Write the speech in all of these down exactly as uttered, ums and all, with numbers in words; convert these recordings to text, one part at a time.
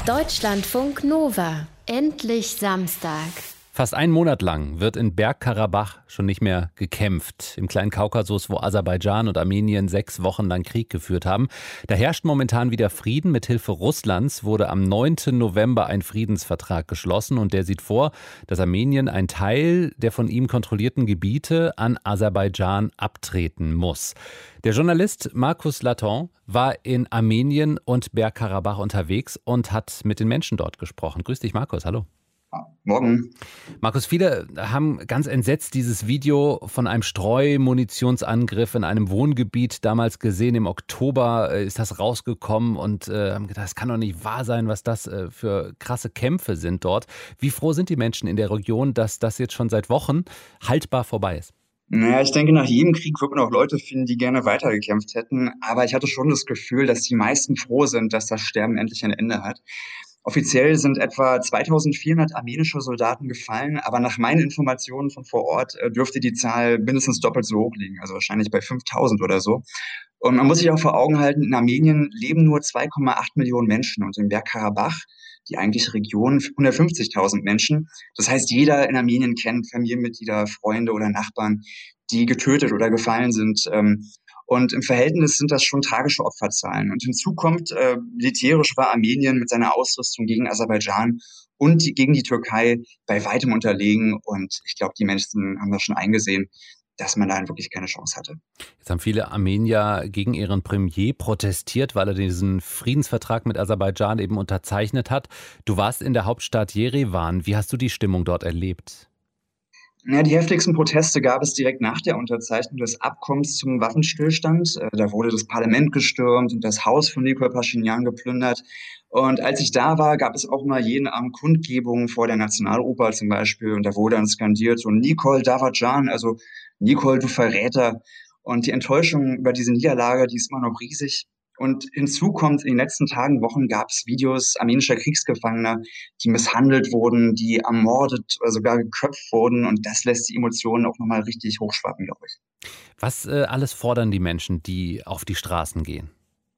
Deutschlandfunk Nova. Endlich Samstag. Fast einen Monat lang wird in Bergkarabach schon nicht mehr gekämpft. Im kleinen Kaukasus, wo Aserbaidschan und Armenien sechs Wochen lang Krieg geführt haben. Da herrscht momentan wieder Frieden. Mit Hilfe Russlands wurde am neunten November ein Friedensvertrag geschlossen. Und der sieht vor, dass Armenien einen Teil der von ihm kontrollierten Gebiete an Aserbaidschan abtreten muss. Der Journalist Markus Laton war in Armenien und Bergkarabach unterwegs und hat mit den Menschen dort gesprochen. Grüß dich, Markus. Hallo. Morgen. Markus, viele haben ganz entsetzt dieses Video von einem Streumunitionsangriff in einem Wohngebiet damals gesehen. Im Oktober ist das rausgekommen und äh, haben gedacht, das kann doch nicht wahr sein, was das äh, für krasse Kämpfe sind dort. Wie froh sind die Menschen in der Region, dass das jetzt schon seit Wochen haltbar vorbei ist? Naja, ich denke, nach jedem Krieg wird man auch Leute finden, die gerne weitergekämpft hätten. Aber ich hatte schon das Gefühl, dass die meisten froh sind, dass das Sterben endlich ein Ende hat. Offiziell sind etwa zweitausendvierhundert armenische Soldaten gefallen, aber nach meinen Informationen von vor Ort äh, dürfte die Zahl mindestens doppelt so hoch liegen, also wahrscheinlich bei fünftausend oder so. Und man muss sich auch vor Augen halten, in Armenien leben nur zwei Komma acht Millionen Menschen und in Bergkarabach, die eigentliche Region, hundertfünfzigtausend Menschen. Das heißt, jeder in Armenien kennt Familienmitglieder, Freunde oder Nachbarn, die getötet oder gefallen sind. Ähm, Und im Verhältnis sind das schon tragische Opferzahlen. Und hinzu kommt, äh, militärisch war Armenien mit seiner Ausrüstung gegen Aserbaidschan und die, gegen die Türkei bei weitem unterlegen. Und ich glaube, die Menschen haben das schon eingesehen, dass man da wirklich keine Chance hatte. Jetzt haben viele Armenier gegen ihren Premier protestiert, weil er diesen Friedensvertrag mit Aserbaidschan eben unterzeichnet hat. Du warst in der Hauptstadt Jerewan. Wie hast du die Stimmung dort erlebt? Ja, die heftigsten Proteste gab es direkt nach der Unterzeichnung des Abkommens zum Waffenstillstand. Äh, Da wurde das Parlament gestürmt und das Haus von Nikol Paschinjan geplündert. Und als ich da war, gab es auch mal jeden Abend Kundgebungen vor der Nationaloper zum Beispiel. Und da wurde dann skandiert so Nikol Davadjan, also Nikol, du Verräter. Und die Enttäuschung über diese Niederlage, die ist immer noch riesig. Und hinzu kommt, in den letzten Tagen, Wochen gab es Videos armenischer Kriegsgefangener, die misshandelt wurden, die ermordet oder sogar geköpft wurden. Und das lässt die Emotionen auch nochmal richtig hochschwappen, glaube ich. Was äh, alles fordern die Menschen, die auf die Straßen gehen?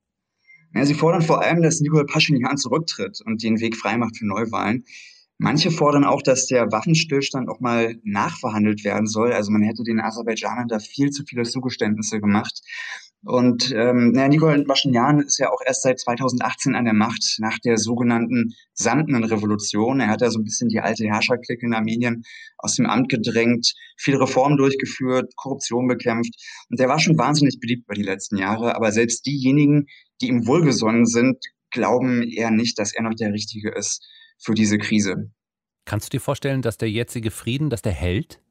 Ja, sie fordern vor allem, dass Nikol Paschinjan zurücktritt und den Weg freimacht für Neuwahlen. Manche fordern auch, dass der Waffenstillstand auch mal nachverhandelt werden soll. Also man hätte den Aserbaidschanern da viel zu viele Zugeständnisse gemacht. Und ähm, naja, Nikol Paschinjan ist ja auch erst seit zweitausendachtzehn an der Macht, nach der sogenannten Samtenen Revolution. Er hat ja so ein bisschen die alte Herrscherklicke in Armenien aus dem Amt gedrängt, viele Reformen durchgeführt, Korruption bekämpft. Und der war schon wahnsinnig beliebt über die letzten Jahre. Aber selbst diejenigen, die ihm wohlgesonnen sind, glauben eher nicht, dass er noch der Richtige ist für diese Krise. Kannst du dir vorstellen, dass der jetzige Frieden, dass der hält?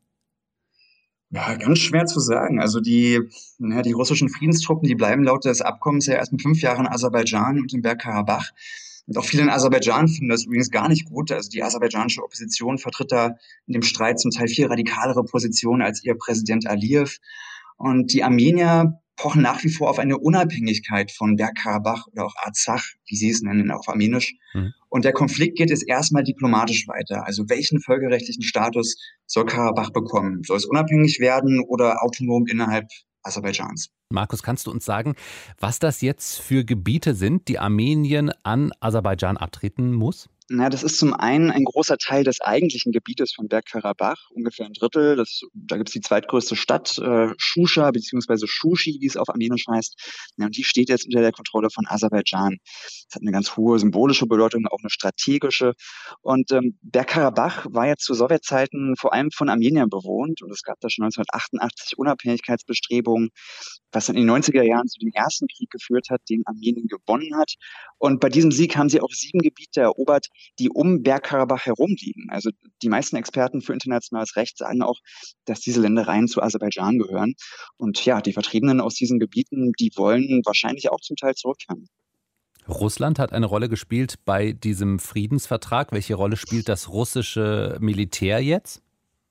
Ja, ganz schwer zu sagen. Also die, ja, die russischen Friedenstruppen, die bleiben laut des Abkommens ja erst mit fünf Jahren in Aserbaidschan und in Bergkarabach. Und auch viele in Aserbaidschan finden das übrigens gar nicht gut. Also die aserbaidschanische Opposition vertritt da in dem Streit zum Teil viel radikalere Positionen als ihr Präsident Aliyev. Und die Armenier pochen nach wie vor auf eine Unabhängigkeit von Bergkarabach oder auch Arzach, wie sie es nennen, auf Armenisch. Mhm. Und der Konflikt geht jetzt erstmal diplomatisch weiter. Also welchen völkerrechtlichen Status soll Karabach bekommen? Soll es unabhängig werden oder autonom innerhalb Aserbaidschans? Markus, kannst du uns sagen, was das jetzt für Gebiete sind, die Armenien an Aserbaidschan abtreten muss? Na, das ist zum einen ein großer Teil des eigentlichen Gebietes von Bergkarabach, ungefähr ein Drittel. Das, da gibt es die zweitgrößte Stadt, äh, Shusha, beziehungsweise Shushi, wie es auf Armenisch heißt. Ja, und die steht jetzt unter der Kontrolle von Aserbaidschan. Das hat eine ganz hohe symbolische Bedeutung, auch eine strategische. Und ähm, Bergkarabach war ja zu Sowjetzeiten vor allem von Armeniern bewohnt. Und es gab da schon neunzehnhundertachtundachtzig Unabhängigkeitsbestrebungen, was dann in den neunziger Jahren zu dem ersten Krieg geführt hat, den Armenien gewonnen hat. Und bei diesem Sieg haben sie auch sieben Gebiete erobert, die um Bergkarabach herum liegen. Also die meisten Experten für internationales Recht sagen auch, dass diese Ländereien zu Aserbaidschan gehören. Und ja, die Vertriebenen aus diesen Gebieten, die wollen wahrscheinlich auch zum Teil zurückkehren. Russland hat eine Rolle gespielt bei diesem Friedensvertrag. Welche Rolle spielt das russische Militär jetzt?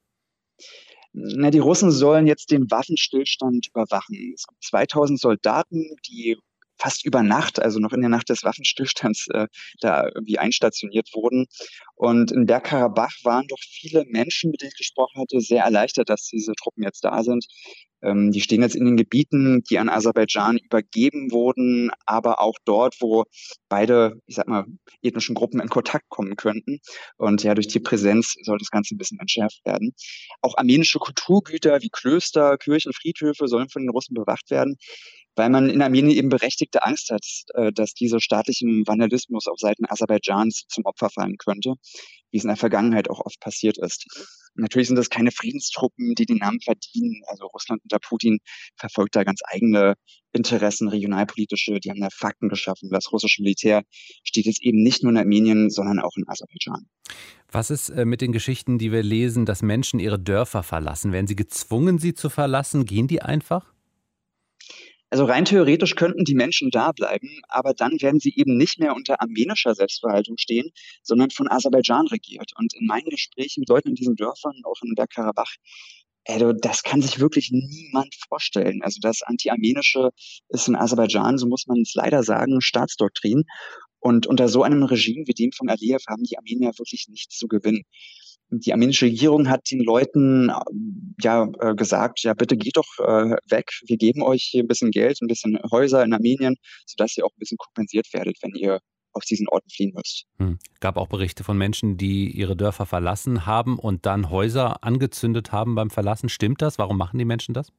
Na, die Russen sollen jetzt den Waffenstillstand überwachen. Es gibt zweitausend Soldaten, die fast über Nacht, also noch in der Nacht des Waffenstillstands, äh, da irgendwie einstationiert wurden. Und in Bergkarabach waren doch viele Menschen, mit denen ich gesprochen hatte, sehr erleichtert, dass diese Truppen jetzt da sind. Ähm, die stehen jetzt in den Gebieten, die an Aserbaidschan übergeben wurden, aber auch dort, wo beide, ich sag mal, ethnischen Gruppen in Kontakt kommen könnten. Und ja, durch die Präsenz soll das Ganze ein bisschen entschärft werden. Auch armenische Kulturgüter wie Klöster, Kirchen, Friedhöfe sollen von den Russen bewacht werden, weil man in Armenien eben berechtigte Angst hat, äh, dass dieser staatlichen Vandalismus auf Seiten Aserbaidschans zum Opfer fallen könnte, wie es in der Vergangenheit auch oft passiert ist. Natürlich sind das keine Friedenstruppen, die den Namen verdienen. Also Russland unter Putin verfolgt da ganz eigene Interessen, regionalpolitische. Die haben da Fakten geschaffen. Das russische Militär steht jetzt eben nicht nur in Armenien, sondern auch in Aserbaidschan. Was ist äh, mit den Geschichten, die wir lesen, dass Menschen ihre Dörfer verlassen? Werden sie gezwungen, sie zu verlassen? Gehen die einfach? Also rein theoretisch könnten die Menschen da bleiben, aber dann werden sie eben nicht mehr unter armenischer Selbstverwaltung stehen, sondern von Aserbaidschan regiert. Und in meinen Gesprächen mit Leuten in diesen Dörfern, auch in Bergkarabach, also das kann sich wirklich niemand vorstellen. Also das Anti-Armenische ist in Aserbaidschan, so muss man es leider sagen, Staatsdoktrin. Und unter so einem Regime wie dem von Aliyev haben die Armenier wirklich nichts zu gewinnen. Die armenische Regierung hat den Leuten ähm, ja äh, gesagt, ja bitte geht doch äh, weg, wir geben euch hier ein bisschen Geld, ein bisschen Häuser in Armenien, sodass ihr auch ein bisschen kompensiert werdet, wenn ihr aus diesen Orten fliehen müsst. Hm. Gab auch Berichte von Menschen, die ihre Dörfer verlassen haben und dann Häuser angezündet haben beim Verlassen. Stimmt das? Warum machen die Menschen das?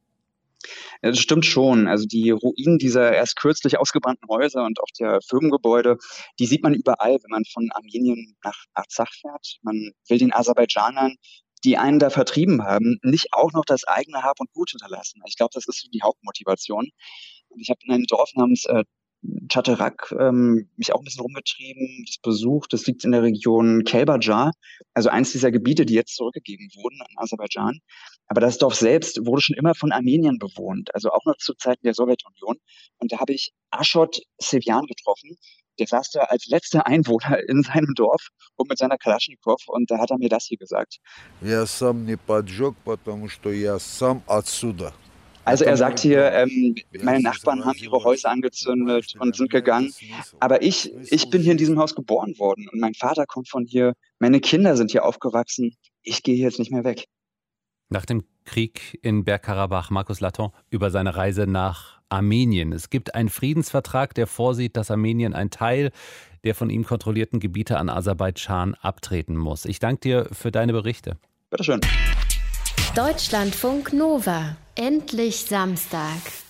Ja, das stimmt schon. Also die Ruinen dieser erst kürzlich ausgebrannten Häuser und auch der Firmengebäude, die sieht man überall, wenn man von Armenien nach Arzach fährt. Man will den Aserbaidschanern, die einen da vertrieben haben, nicht auch noch das eigene Hab und Gut hinterlassen. Ich glaube, das ist so die Hauptmotivation. Und ich habe in einem Dorf namens äh, Chatarak ähm, mich auch ein bisschen rumgetrieben, das besucht. Das liegt in der Region Kelbajar, also eins dieser Gebiete, die jetzt zurückgegeben wurden an Aserbaidschan. Aber das Dorf selbst wurde schon immer von Armeniern bewohnt, also auch noch zu Zeiten der Sowjetunion. Und da habe ich Ashot Sevjan getroffen. Der saß da als letzter Einwohner in seinem Dorf und mit seiner Kalaschnikow. Und da hat er mir das hier gesagt. Я сам не поджег, потому что я сам отсюда. Also er sagt hier, ähm, meine Nachbarn haben ihre Häuser angezündet und sind gegangen. Aber ich, ich bin hier in diesem Haus geboren worden und mein Vater kommt von hier. Meine Kinder sind hier aufgewachsen. Ich gehe jetzt nicht mehr weg. Nach dem Krieg in Bergkarabach, Markus Laton über seine Reise nach Armenien. Es gibt einen Friedensvertrag, der vorsieht, dass Armenien einen Teil der von ihm kontrollierten Gebiete an Aserbaidschan abtreten muss. Ich danke dir für deine Berichte. Bitteschön. Deutschlandfunk Nova. Endlich Samstag.